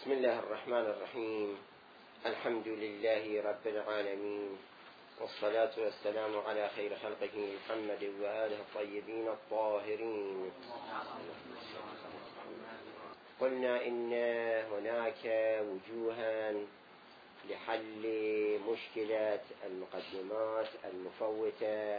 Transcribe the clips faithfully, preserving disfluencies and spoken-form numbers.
بسم الله الرحمن الرحيم. الحمد لله رب العالمين، والصلاة والسلام على خير خلقه محمد وآله الطيبين الطاهرين. قلنا إن هناك وجوها لحل مشكلة المقدمات المفوتة،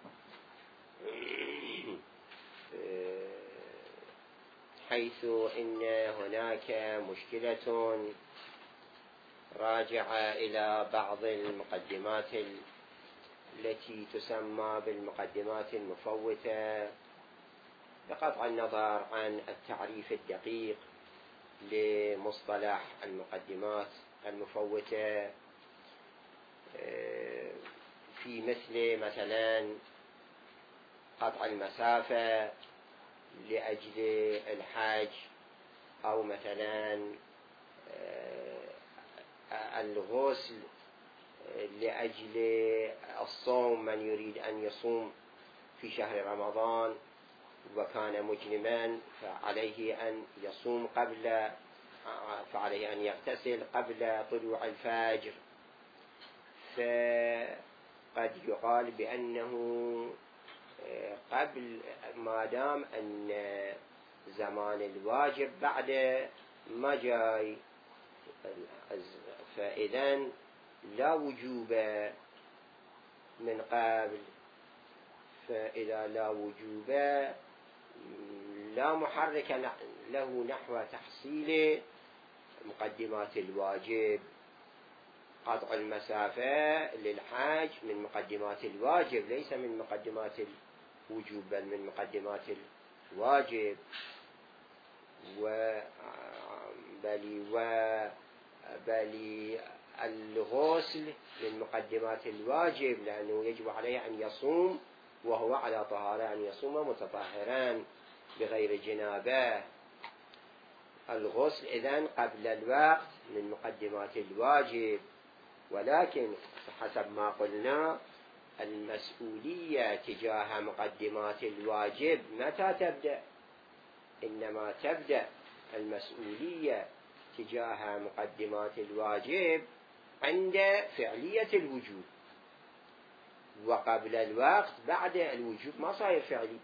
حيث إن هناك مشكلة راجعة إلى بعض المقدمات التي تسمى بالمقدمات المفوتة، بقطع النظر عن التعريف الدقيق لمصطلح المقدمات المفوتة، في مثل مثلا قطع المسافة لأجل الحج، أو مثلا الغسل لأجل الصوم، من يريد أن يصوم في شهر رمضان وكان مجرما فعليه أن يصوم قبل فعليه أن يغتسل قبل طلوع الفجر، فقد يقال بأنه قبل ما دام أن زمان الواجب بعد ما جاي، فإذن لا وجوب من قبل، فإذا لا وجوب لا محرك له نحو تحصيل مقدمات الواجب. قطع المسافة للحاج من مقدمات الواجب، ليس من مقدمات الوجوب بل من مقدمات الواجب، و بل و بل الغسل من مقدمات الواجب، لأنه يجب عليه أن يصوم وهو على طهارة، أن يصوم متطهرا بغير جنابه. الغسل إذن قبل الوقت من مقدمات الواجب، ولكن حسب ما قلنا المسؤولية تجاه مقدمات الواجب متى تبدأ؟ إنما تبدأ المسؤولية تجاه مقدمات الواجب عند فعلية الوجوب، وقبل الوقت بعد الوجوب ما صاير فعلي.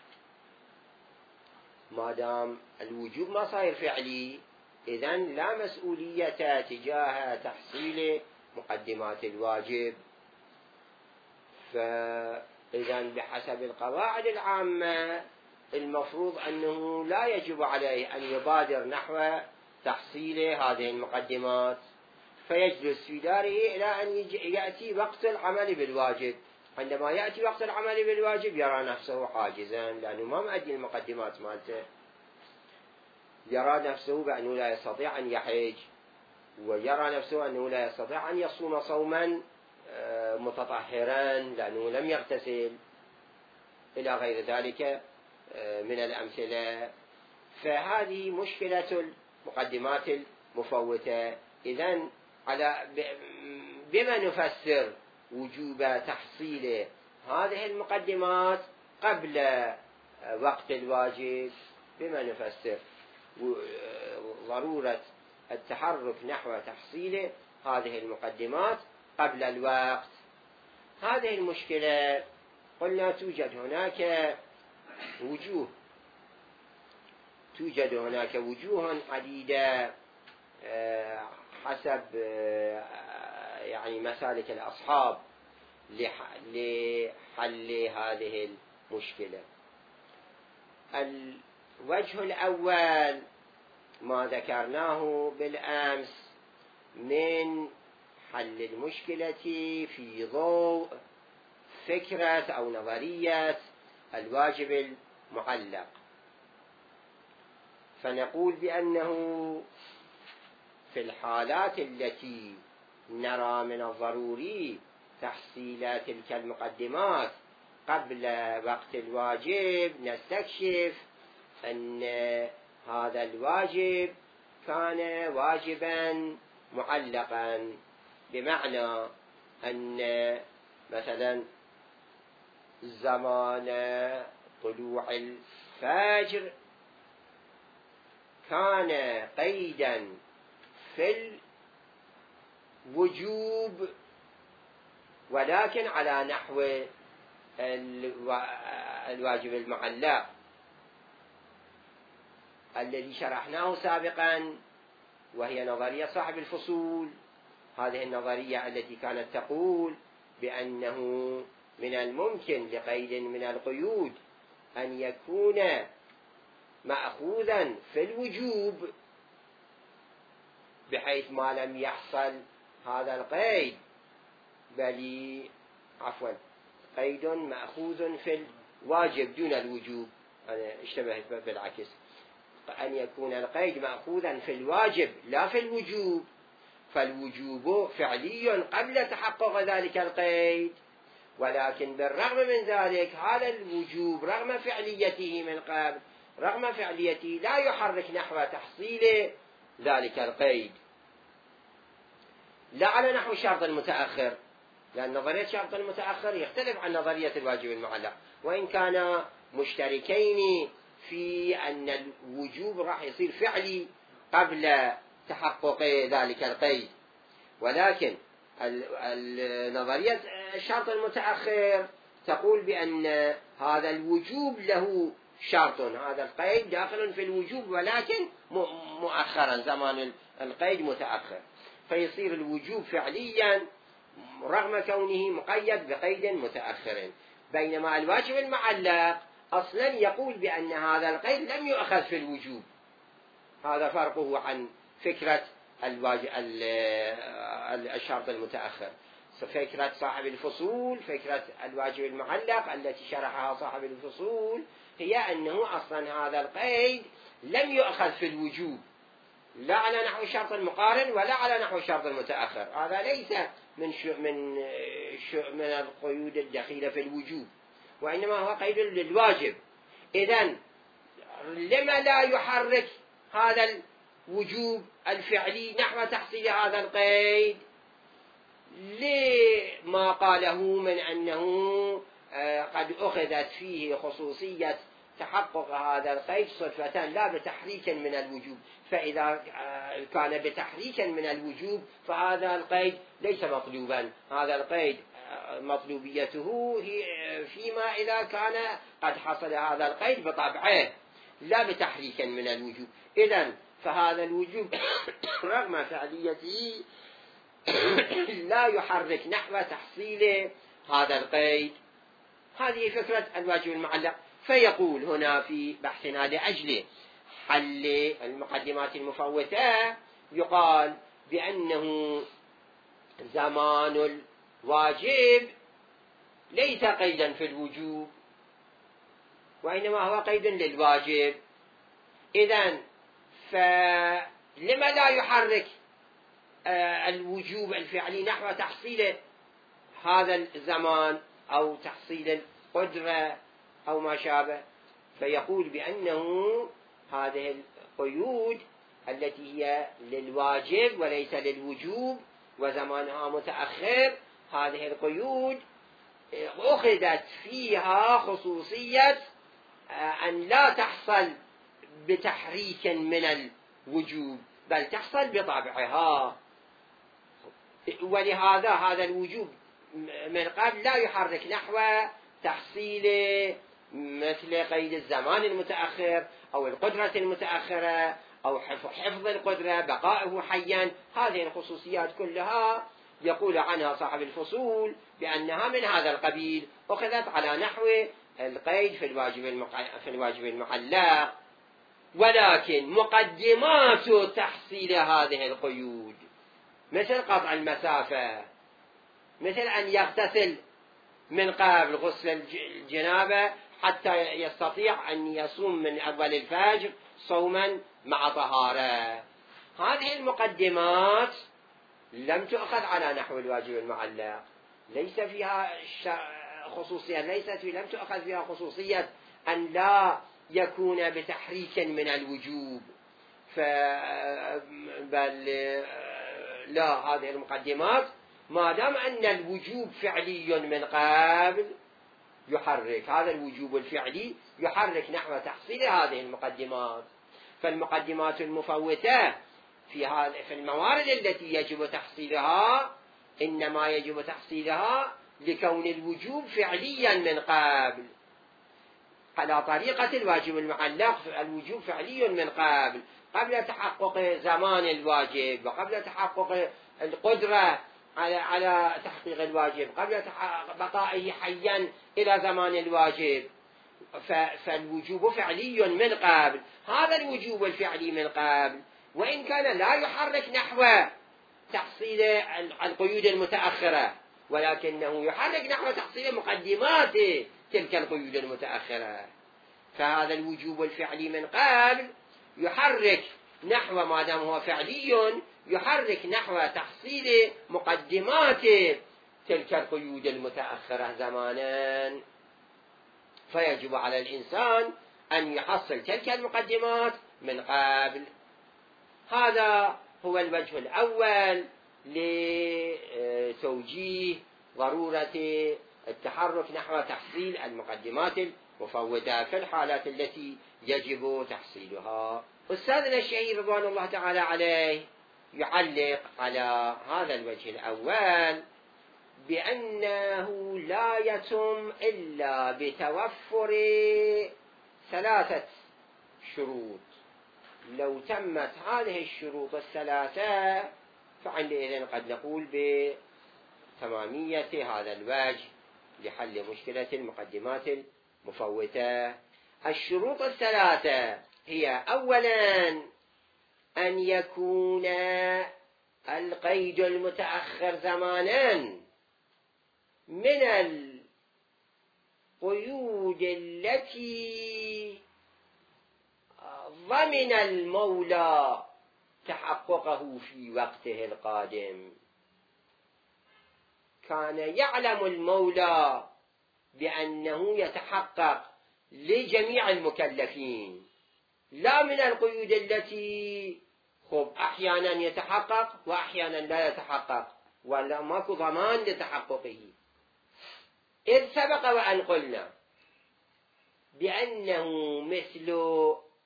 ما دام الوجوب ما صاير فعلي، إذن لا مسؤولية تجاه تحصيل مقدمات الواجب. فإذن بحسب القواعد العامة المفروض أنه لا يجب عليه أن يبادر نحو تحصيل هذه المقدمات، فيجلس في داره إلى أن يأتي وقت العمل بالواجب. عندما يأتي وقت العمل بالواجب يرى نفسه حاجزا، لأنه ما مؤدي المقدمات مالته، يرى نفسه بأنه لا يستطيع أن يحج، ويرى نفسه أنه لا يستطيع أن يصوم صوما متطهرا لأنه لم يغتسل، إلى غير ذلك من الأمثلة. فهذه مشكلة المقدمات المفوتة. إذن على بما نفسر وجوب تحصيل هذه المقدمات قبل وقت الواجب؟ بما نفسر ضرورة التحرك نحو تحصيل هذه المقدمات قبل الوقت. هذه المشكلة قلنا توجد هناك وجوه توجد هناك وجوه عديدة حسب يعني مسالك الأصحاب لحل هذه المشكلة. الوجه الأول ما ذكرناه بالأمس من حل المشكلة في ضوء فكرة أو نظرية الواجب المعلق، فنقول بأنه في الحالات التي نرى من الضروري تحصيل تلك المقدمات قبل وقت الواجب، نستكشف أن هذا الواجب كان واجبا معلقا، بمعنى أن مثلا زمان طلوع الفجر كان قيدا في الوجوب، ولكن على نحو الواجب المعلق الذي شرحناه سابقا، وهي نظرية صاحب الفصول. هذه النظرية التي كانت تقول بأنه من الممكن لقيد من القيود أن يكون مأخوذا في الوجوب، بحيث ما لم يحصل هذا القيد، بل عفوا قيد مأخوذ في الواجب دون الوجوب. أنا اشتبهت بالعكس، أن يكون القيد مأخوذا في الواجب لا في الوجوب، فالوجوب فعلي قبل تحقق ذلك القيد، ولكن بالرغم من ذلك هذا الوجوب رغم فعليته من قبل، رغم فعليته لا يحرك نحو تحصيل ذلك القيد، لا على نحو الشرط المتأخر، لأن نظرية الشرط المتأخر يختلف عن نظرية الواجب المعلق، وإن كانا مشتركين في أن الوجوب راح يصير فعلي قبل تحقق ذلك القيد، ولكن نظرية الشرط المتأخر تقول بأن هذا الوجوب له شرط، هذا القيد داخل في الوجوب ولكن مؤخرا، زمان القيد متأخر، فيصير الوجوب فعليا رغم كونه مقيد بقيد متأخر، بينما الواجب المعلق أصلا يقول بأن هذا القيد لم يؤخذ في الوجوب. هذا فرقه عن فكرة الواجب الشرط المتأخر. فكرة صاحب الفصول، فكرة الواجب المعلق التي شرحها صاحب الفصول، هي أنه أصلا هذا القيد لم يؤخذ في الوجوب، لا على نحو الشرط المقارن ولا على نحو الشرط المتأخر. هذا ليس من شو من شو من القيود الدخيلة في الوجوب، وإنما هو قيد للواجب. إذن لما لا يحرك هذا الوجوب الفعلي نحو تحصيل هذا القيد؟ لما قاله من أنه قد أخذت فيه خصوصية تحقق هذا القيد صدفة لا بتحريك من الوجوب، فإذا كان بتحريك من الوجوب فهذا القيد ليس مطلوبا، هذا القيد مطلوبيته هي فيما إذا كان قد حصل هذا القيد بطبعه لا بتحريك من الوجوب. إذن فهذا الوجوب رغم فعليته لا يحرك نحو تحصيل هذا القيد. هذه فكرة الواجب المعلق. فيقول هنا في بحثنا لأجل حل المقدمات المفوتة، يقال بأنه زمان الواجب ليس قيدا في الوجوب، وإنما هو قيد للواجب. إذن فلما لا يحرك الوجوب الفعلي نحو تحصيل هذا الزمان أو تحصيل القدرة أو ما شابه؟ فيقول بأنه هذه القيود التي هي للواجب وليس للوجوب وزمانها متأخر، هذه القيود أخذت فيها خصوصية أن لا تحصل بتحريك من الوجوب، بل تحصل بطبعها، ولهذا هذا الوجوب من قبل لا يحرك نحو تحصيل مثل قيد الزمان المتأخر أو القدرة المتأخرة أو حفظ القدرة بقائه حيا. هذه الخصوصيات كلها يقول عنها صاحب الفصول بأنها من هذا القبيل، أخذت على نحو القيد في الواجب المقع... في الواجب المعلق. ولكن مقدمات تحصيل هذه القيود مثل قطع المسافة، مثل أن يغتسل من قبل غسل الجنابة حتى يستطيع أن يصوم من أول الفجر صوما مع طهارة، هذه المقدمات لم تؤخذ على نحو الواجب المعلق، ليس فيها خصوصية، ليست في لم تؤخذ فيها خصوصية أن لا يكون بتحريك من الوجوب، بل لا، هذه المقدمات ما دام أن الوجوب فعلي من قبل يحرك، هذا الوجوب الفعلي يحرك نحو تحصيل هذه المقدمات. فالمقدمات المفوتة في هذا في الموارد التي يجب تحصيلها إنما يجب تحصيلها لكون الوجوب فعليا من قبل، على طريقة الواجب المعلق. الوجوب فعلي من قبل قبل تحقق زمان الواجب، وقبل تحقق القدرة على على تحقيق الواجب، قبل بقائه حيا إلى زمان الواجب. فالوجوب فعلي من قبل. هذا الوجوب الفعلي من قبل وإن كان لا يحرك نحو تحصيل القيود المتأخرة، ولكنه يحرك نحو تحصيل مقدمات تلك القيود المتأخرة. فهذا الوجوب الفعلي من قبل يحرك نحو، ما دام هو فعلي، يحرك نحو تحصيل مقدمات تلك القيود المتأخرة زمانا. فيجب على الإنسان أن يحصل تلك المقدمات من قبل. هذا هو الوجه الأول لتوجيه ضرورة التحرك نحو تحصيل المقدمات المفوتة في الحالات التي يجب تحصيلها. أستاذنا الشهير رضوان الله تعالى عليه يعلق على هذا الوجه الأول بأنه لا يتم إلا بتوفر ثلاثة شروط. لو تمت هذه الشروط الثلاثة فعندئذ قد نقول بتمامية هذا الوجه لحل مشكلة المقدمات المفوتة. الشروط الثلاثة هي: أولا أن يكون القيد المتأخر زمانا من القيود التي ضمن المولى تحققه في وقته القادم. كان يعلم المولى بأنه يتحقق لجميع المكلفين، لا من القيود التي خب أحيانا يتحقق وأحيانا لا يتحقق ولا ماكو ضمان لتحققه. إذ سبق وأن قلنا بأنه مثل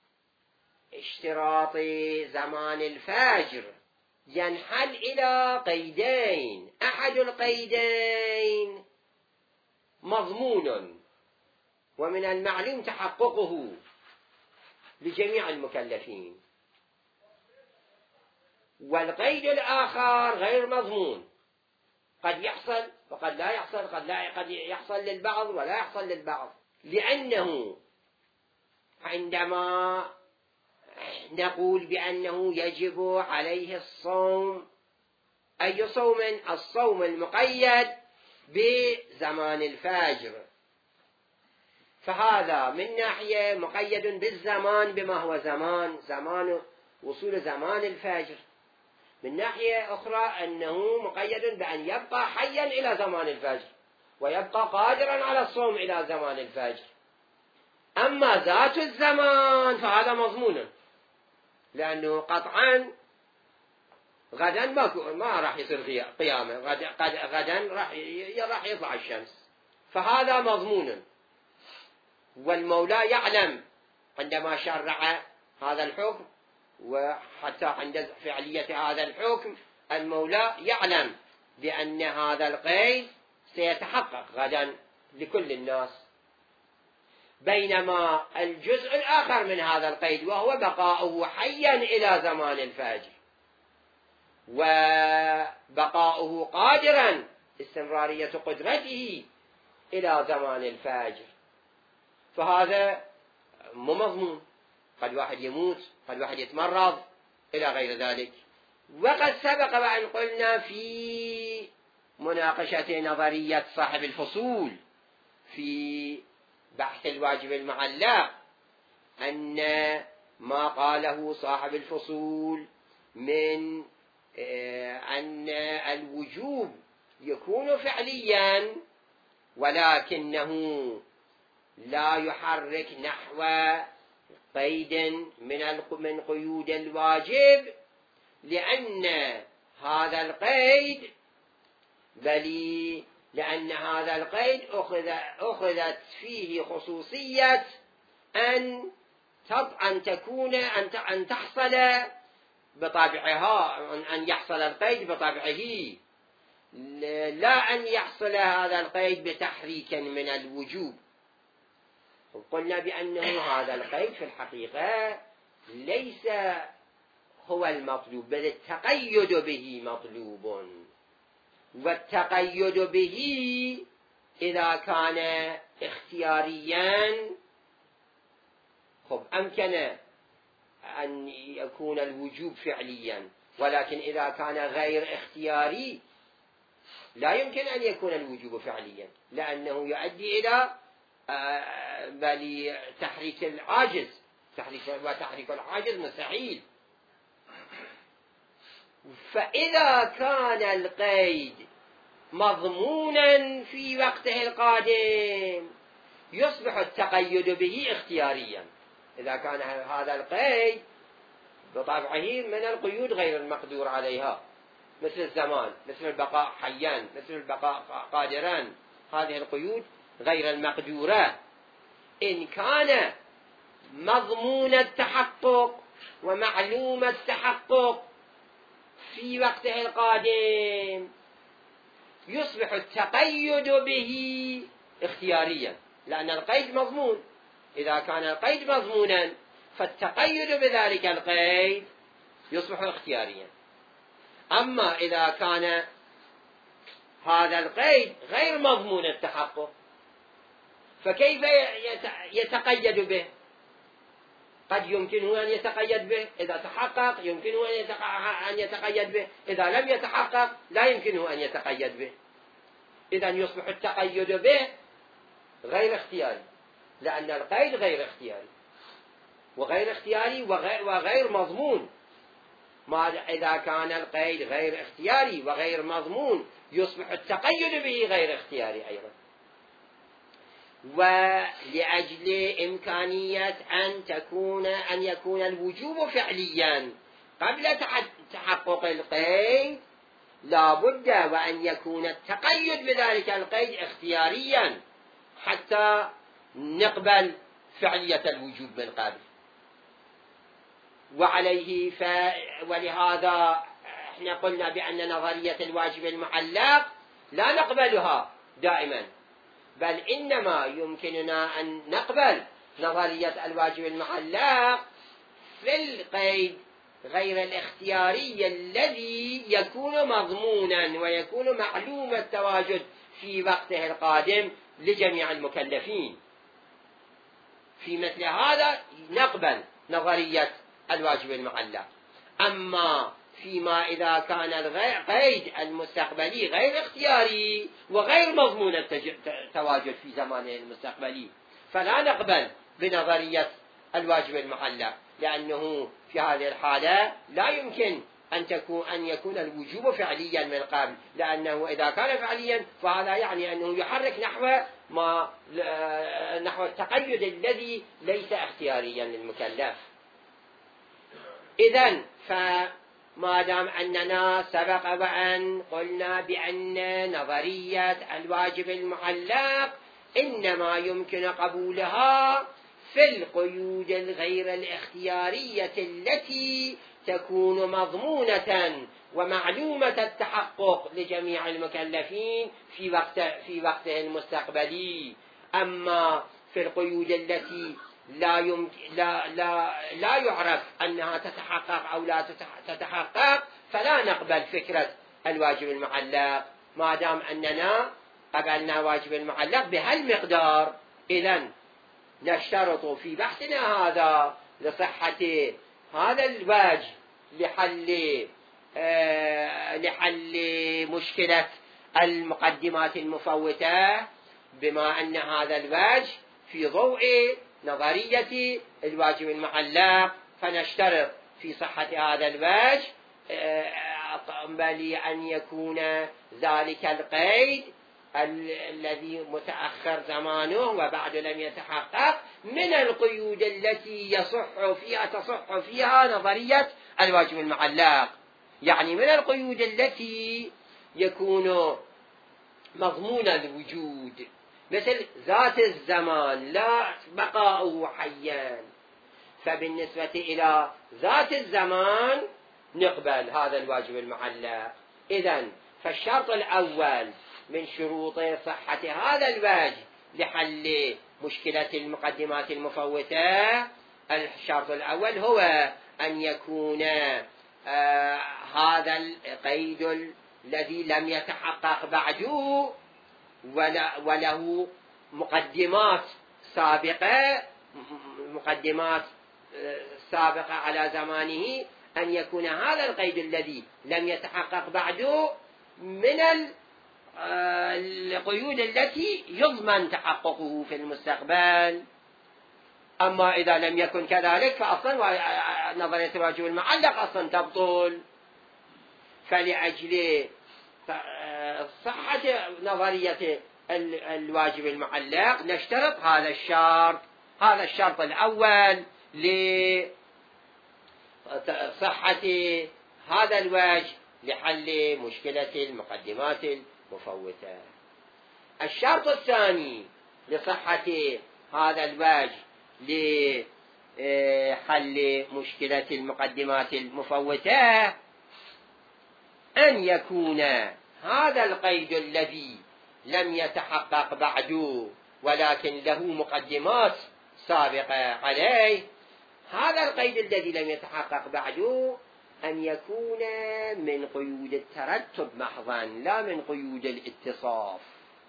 اشتراط زمان الفجر ينحل إلى قيدين: أحد القيدين مضمون ومن المعلوم تحققه لجميع المكلفين، والقيد الآخر غير مضمون، قد يحصل وقد لا يحصل، قد لا قد يحصل للبعض ولا يحصل للبعض. لأنه عندما نقول بأنه يجب عليه الصوم، أي صوم؟ الصوم المقيد بزمان الفجر، فهذا من ناحية مقيد بالزمان بما هو زمان زمان وصول زمان الفجر. من ناحية أخرى أنه مقيد بأن يبقى حيا إلى زمان الفجر ويبقى قادرا على الصوم إلى زمان الفجر. أما ذات الزمان فهذا مضمون، لأنه قطعا غدا ما ما راح يصير قيامة، غدا غدا راح راح يطلع الشمس، فهذا مضمون. والمولى يعلم عندما شرع هذا الحكم، وحتى عند فعلية هذا الحكم المولى يعلم بأن هذا القيد سيتحقق غدا لكل الناس. بينما الجزء الآخر من هذا القيد وهو بقاؤه حيا إلى زمان الفجر وبقاؤه قادرا، استمرارية قدرته إلى زمان الفجر، فهذا مو مضمون. قد واحد يموت، قد واحد يتمرض إلى غير ذلك. وقد سبق وأن قلنا في مناقشة نظرية صاحب الفصول في بحث الواجب المعلق أن ما قاله صاحب الفصول من أن الوجوب يكون فعليا ولكنه لا يحرك نحو قيد من من قيود الواجب، لأن هذا القيد بل لأن هذا القيد أخذ أخذت فيه خصوصية أن أن تكون أن تحصل بطبعها أن يحصل القيد بطبعه، لا أن يحصل هذا القيد بتحريك من الوجوب. قلنا بأنه هذا القيد في الحقيقة ليس هو المطلوب، بل التقيد به مطلوب، والتقيد به إذا كان اختياريا خب أمكن أن يكون الوجوب فعليا، ولكن إذا كان غير اختياري لا يمكن أن يكون الوجوب فعليا، لأنه يؤدي إلى بل تحريك العاجز، تحريك وتحريك العاجز مستحيل. فإذا كان القيد مضمونا في وقته القادم يصبح التقيد به اختياريا. إذا كان هذا القيد بطبعه من القيود غير المقدور عليها، مثل الزمان، مثل البقاء حيا، مثل البقاء قادرا، هذه القيود غير المقدورة إن كان مضمون التحقق ومعلوم التحقق في وقته القادم يصبح التقيد به اختياريا، لأن القيد مضمون. إذا كان القيد مضمونا فالتقيد بذلك القيد يصبح اختياريا. أما إذا كان هذا القيد غير مضمون التحقق فكيف يتقيد به؟ قد يمكنه أن يتقيد به إذا تحقق، يمكنه أن يتقيد به إذا لم يتحقق، لا يمكنه أن يتقيد به. إذن يصبح التقيد به غير اختياري، لأن القيد غير اختياري وغير اختياري وغير, وغير مضمون. ما إذا كان القيد غير اختياري وغير مضمون يصبح التقيد به غير اختياري أيضا. ولأجل إمكانية أن تكون أن يكون الوجوب فعليا قبل تحقق القيد لا بد وأن يكون التقيد بذلك القيد اختياريا حتى نقبل فعلية الوجوب من قبل. وعليه ف... ولهذا احنا قلنا بأن نظرية الواجب المعلق لا نقبلها دائما، بل إنما يمكننا أن نقبل نظرية الواجب المعلق في القيد غير الاختياري الذي يكون مضمونا ويكون معلوم التواجد في وقته القادم لجميع المكلفين. في مثل هذا نقبل نظرية الواجب المعلق. أما فيما إذا كان القيد المستقبلي غير اختياري وغير مضمون التواجد في زمانه المستقبلي فلا نقبل بنظرية الواجب المعلق، لأنه في هذه الحالة لا يمكن أن تكون أن يكون الوجوب فعليا من قبل، لأنه إذا كان فعليا فهذا يعني أنه يحرك نحو ما نحو التقيد الذي ليس اختياريا للمكلف. إذن فما دام أننا سبق وأن قلنا بأن نظرية الواجب المعلق إنما يمكن قبولها في القيود الغير الاختيارية التي تكون مضمونة ومعلومة التحقق لجميع المكلفين في وقت في وقته المستقبلي. أما في القيود التي لا يمكن لا لا لا يعرف أنها تتحقق أو لا تتحقق فلا نقبل فكرة الواجب المعلق ما دام أننا قبلنا واجب المعلق بهالمقدار. إذن نشترط في بحثنا هذا لصحة هذا الوجه لحل آه لحل مشكلة المقدمات المفوتة، بما أن هذا الوجه في ضوء نظرية الواجب المعلق، فنشترط في صحة هذا الوجه بل أن يكون ذلك القيد الذي متأخر زمانه وبعد لم يتحقق من القيود التي يصح فيها تصح فيها نظرية الواجب المعلق، يعني من القيود التي يكون مضمون الوجود، مثل ذات الزمان لا بقاؤه حيا. فبالنسبة إلى ذات الزمان نقبل هذا الواجب المعلق. إذن فالشرط الأول من شروط صحة هذا الوجه لحل مشكلة المقدمات المفوتة، الشرط الأول هو أن يكون آه هذا القيد الذي لم يتحقق بعد وله مقدمات سابقة مقدمات سابقة على زمانه، أن يكون هذا القيد الذي لم يتحقق بعد من القيود التي يضمن تحققه في المستقبل. أما إذا لم يكن كذلك فأصلا نظرية الواجب المعلق أصلا تبطل. فلأجل صحة نظرية الواجب المعلق نشترط هذا الشرط هذا الشرط الأول لصحة هذا الوجه لحل مشكلة المقدمات المفوتة. الشرط الثاني لصحة هذا الوجه لحل مشكلة المقدمات المفوتة أن يكون هذا القيد الذي لم يتحقق بعد ولكن له مقدمات سابقة عليه، هذا القيد الذي لم يتحقق بعد أن يكون من قيود الترتب محضا لا من قيود الاتصاف،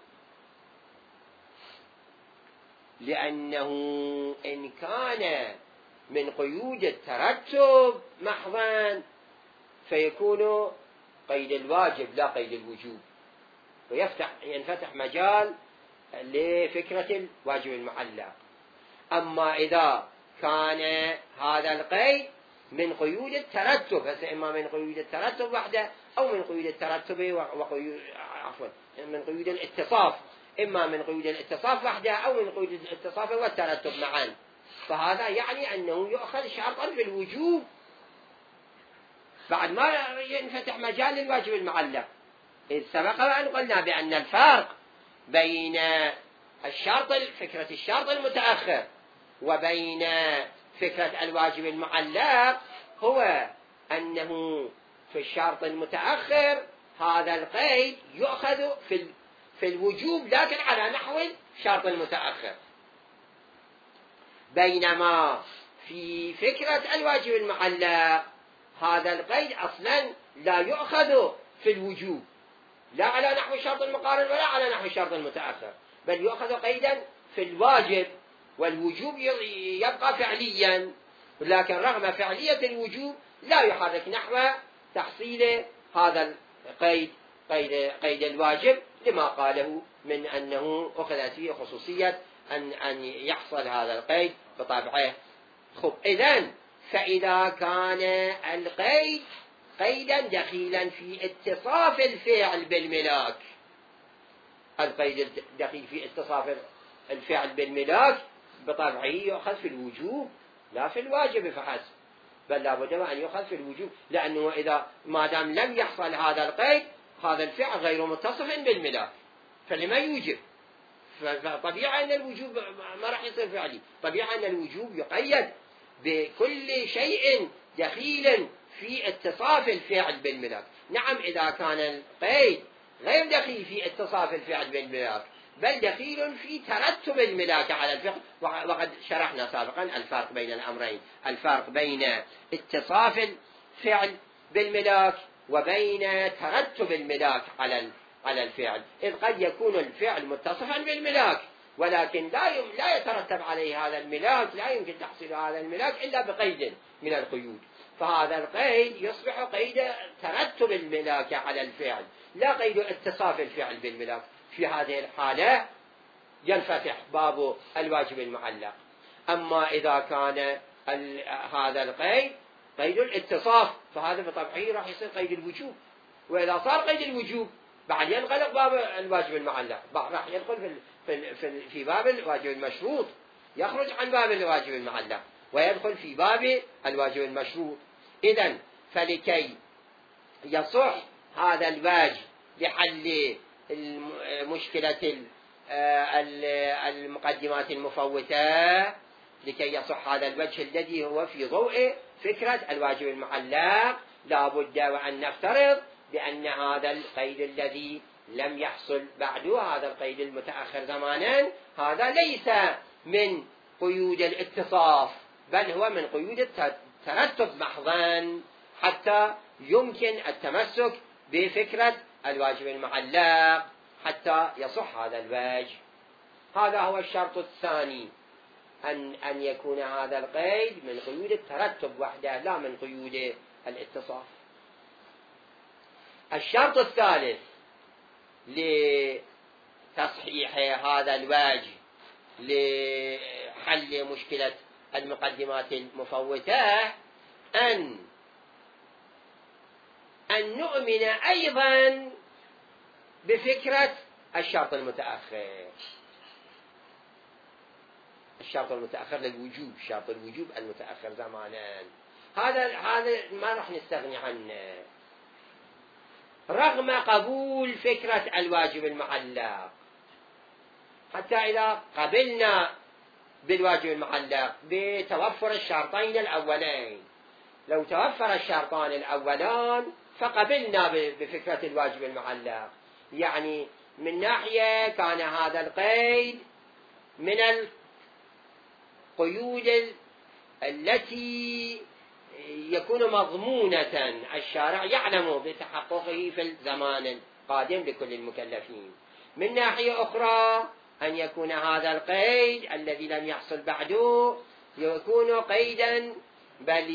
لأنه إن كان من قيود الترتب محضا فيكون قيد الواجب لا قيد الوجوب، ويفتح ينفتح مجال لفكرة الواجب المعلق. أما إذا كان هذا القيد من قيود الترتب، إما من قيود الترتب وحده أو من قيود الترتب وقيود عفوا من قيود الاتصاف، إما من قيود الاتصاف وحده أو من قيود الاتصاف والترتب معا، فهذا يعني أنه يؤخذ شرطا في الوجوب بعد ما ينفتح مجال للواجب المعلق. إذ سبق وأن قلنا بأن الفرق بين الشرط فكرة الشرط المتأخر وبين فكرة الواجب المعلق هو أنه في الشرط المتأخر هذا القيد يؤخذ في في الوجوب لكن على نحو الشرط المتأخر، بينما في فكرة الواجب المعلق هذا القيد أصلا لا يؤخذ في الوجوب لا على نحو الشرط المقارن ولا على نحو الشرط المتأخر، بل يؤخذ قيدا في الواجب، والوجوب يبقى فعليا، لكن رغم فعلية الوجوب لا يحرك نحو تحصيل هذا القيد قيد, قيد الواجب، لما قاله من أنه أخذت فيه خصوصية أن, أن يحصل هذا القيد بطبعه. خب إذن فإذا كان القيد قيدا دخيلا في اتصاف الفعل بالملاك، القيد الدخيل في اتصاف الفعل بالملاك بطبعه يؤخذ في الوجوب لا في الواجب فحسب، بل لابد أن يؤخذ في الوجوب، لأنه إذا ما دام لم يحصل هذا القيد هذا الفعل غير متصف بالملاك فلما يوجب، فطبيعي أن الوجوب ما راح يصير فعلي، طبيعي أن الوجوب يقيد بكل شيء دخيل في اتصاف الفعل بالملاك. نعم إذا كان القيد غير دخيل في اتصاف الفعل بالملاك بل دخيل في ترتب الملاك على الفعل، وقد شرحنا سابقا الفرق بين الأمرين، الفرق بين اتصاف الفعل بالملاك وبين ترتب الملاك على على الفعل، إذ قد يكون الفعل متصفا بالملاك ولكن لا لا يترتب عليه هذا الملاك، لا يمكن تحصيل هذا الملاك إلا بقيد من القيود، فهذا القيد يصبح قيد ترتب الملاك على الفعل لا قيد اتصاف الفعل بالملاك. في هذه الحالة ينفتح باب الواجب المعلق. أما إذا كان هذا القيد قيد الاتصاف فهذا بطبعه راح يصير قيد الوجوب، وإذا صار قيد الوجوب بعد ينغلق باب الواجب المعلق، راح يدخل في في في, في باب الواجب المشروط، يخرج عن باب الواجب المعلق ويدخل في باب الواجب المشروط. إذن فلكي يصح هذا الواجب لحل مشكلة المقدمات المفوتة، لكي يصح هذا الوجه الذي هو في ضوء فكرة الواجب المعلق لا بد وأن نفترض بأن هذا القيد الذي لم يحصل بعد، هذا القيد المتأخر زمانا، هذا ليس من قيود الاتصاف، بل هو من قيود الترتب محضا، حتى يمكن التمسك بفكرة الواجب المعلق حتى يصح هذا الوجه. هذا هو الشرط الثاني، أن أن يكون هذا القيد من قيود الترتب وحده لا من قيود الاتصاف. الشرط الثالث لتصحيح هذا الوجه لحل مشكلة المقدمات المفوتة أن أن نؤمن أيضا بفكرة الشرط المتأخر. الشرط المتأخر للوجوب، شرط الوجوب المتأخر زمانا، هذا هذا ما راح نستغني عنه رغم قبول فكرة الواجب المعلق. حتى إذا قبلنا بالواجب المعلق بتوفر الشرطين الأولين، لو توفر الشرطان الأولان فقبلنا بفكرة الواجب المعلق. يعني من ناحية كان هذا القيد من القيود التي يكون مضمونة، الشارع يعلم بتحققه في الزمان القادم لكل المكلفين. من ناحية أخرى أن يكون هذا القيد الذي لم يحصل بعده يكون قيدا بل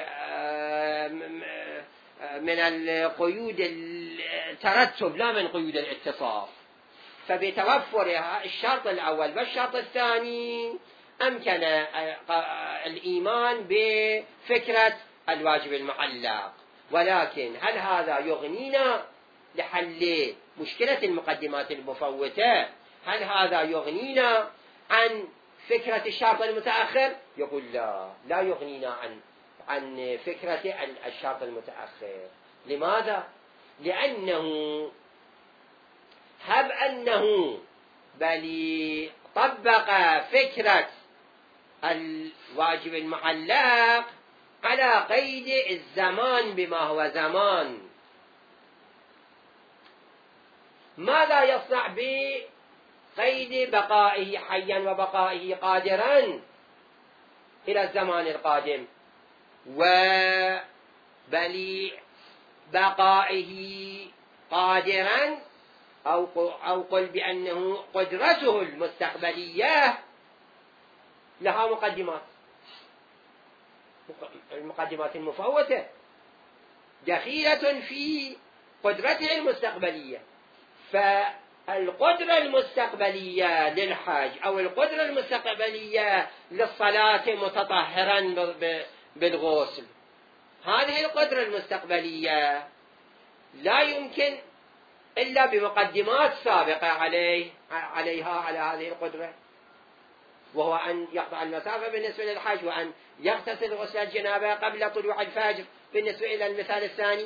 من القيود الترتب لا من قيود الاتصاف. فبتوفر الشرط الأول والشرط الثاني أمكن الإيمان بفكرة الواجب المعلق. ولكن هل هذا يغنينا لحل مشكلة المقدمات المفوتة؟ هل هذا يغنينا عن فكرة الشرط المتأخر؟ يقول لا، لا يغنينا عن عن فكرة الشرط المتأخر. لماذا؟ لأنه هب أنه بل طبق فكرة الواجب المعلق على قيد الزمان بما هو زمان، ماذا يصنع بقيد بقائه حيا وبقائه قادرا إلى الزمان القادم، وبل بقائه قادرا أو أو قل بأنه قدرته المستقبلية لها مقدمات، المقدمات المفوتة دخيلة في قدرته المستقبلية. فالقدرة المستقبلية للحج أو القدرة المستقبلية للصلاة متطهرا بالغسل، هذه القدرة المستقبلية لا يمكن إلا بمقدمات سابقة عليه عليها على هذه القدرة، وهو أن يقطع المسافة بالنسبة للحج، وأن يغتسل غسل الجنابة قبل طلوع الفجر بالنسبة إلى المثال الثاني.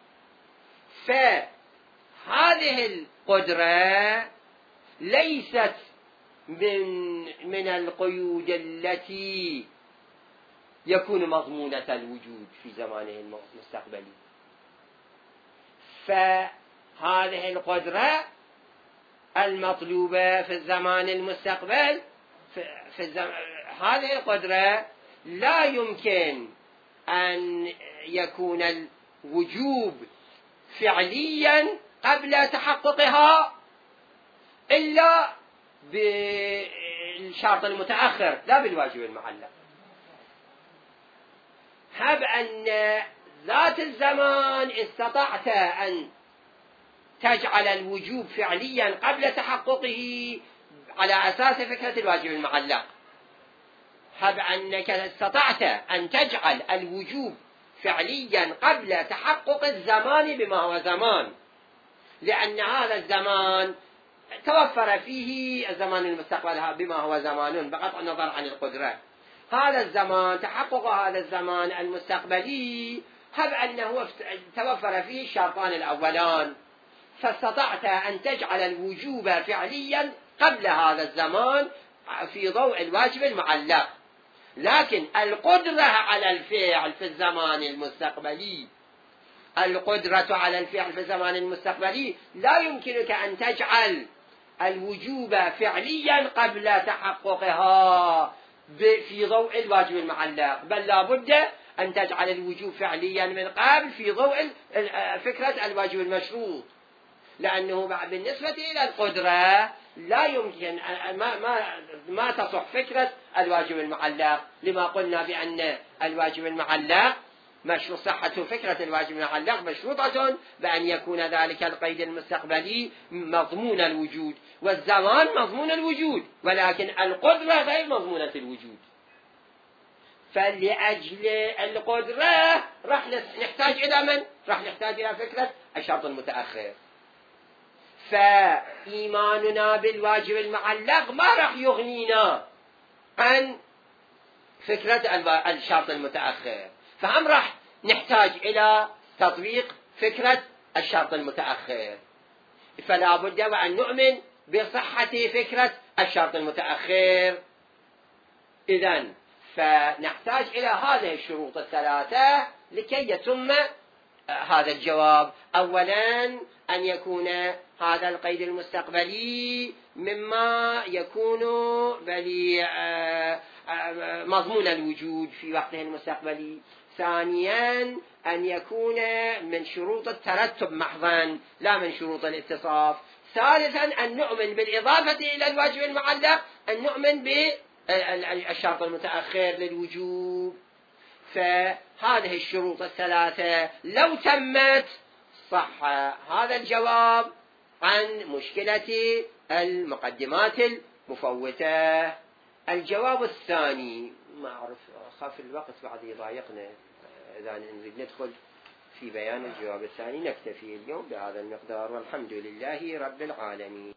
فهذه القدرة ليست من من القيود التي يكون مضمونة الوجود في زمانه المستقبلي. فهذه القدرة المطلوبة في الزمان المستقبل في الزم... هذه القدرة لا يمكن أن يكون الوجوب فعليا قبل تحققها إلا بالشرط المتأخر لا بالواجب المعلق. هب أن ذات الزمان استطعت أن تجعل الوجوب فعليا قبل تحققه على أساس فكرة الواجب المعلق، هب أنك استطعت أن تجعل الوجوب فعليا قبل تحقق الزمان بما هو زمان، لأن هذا الزمان توفر فيه الزمان المستقبل بما هو زمان بقطع النظر عن القدرة. هذا الزمان تحقق هذا الزمان المستقبلي هب أنه توفر فيه الشرطان الأولان، فاستطعت أن تجعل الوجوب فعليا قبل هذا الزمان في ضوء الواجب المعلق. لكن القدرة على الفعل في الزمان المستقبلي القدرة على الفعل في الزمان المستقبلي، لا يمكنك أن تجعل الوجوب فعليا قبل تحققها في ضوء الواجب المعلق، بل لا بد أن تجعل الوجوب فعليا من قبل في ضوء فكرة الواجب المشروط، لأنه بالنسبة إلى القدرة لا يمكن ما, ما, ما تصح فكرة الواجب المعلق، لما قلنا بأن الواجب المعلق مشروط، صحة فكرة الواجب المعلق مشروطة بأن يكون ذلك القيد المستقبلي مضمون الوجود، والزمان مضمون الوجود، ولكن القدرة غير مضمونة الوجود. فلأجل القدرة راح نحتاج إلى من؟ راح نحتاج إلى فكرة الشرط المتأخر. فإيماننا بالواجب المعلق ما راح يغنينا عن فكرة الشرط المتأخر، فهم راح نحتاج إلى تطبيق فكرة الشرط المتأخر، فلا بد وأن نؤمن بصحة فكرة الشرط المتأخر. إذن فنحتاج إلى هذه الشروط الثلاثة لكي يتم هذا الجواب. أولا أن يكون هذا القيد المستقبلي مما يكون مضمون الوجود في وقته المستقبلي. ثانيا أن يكون من شروط الترتب محضا لا من شروط الاتصاف. ثالثا أن نؤمن بالإضافة إلى الواجب المعلق أن نؤمن بالشرط المتأخر للوجوب. فهذه الشروط الثلاثة لو تمت صح هذا الجواب عن مشكلة المقدمات المفوتة. الجواب الثاني، ما أعرف خاف الوقت بعد يضايقنا، إذا نريد ندخل في بيان الجواب الثاني نكتفي اليوم بهذا المقدار، والحمد لله رب العالمين.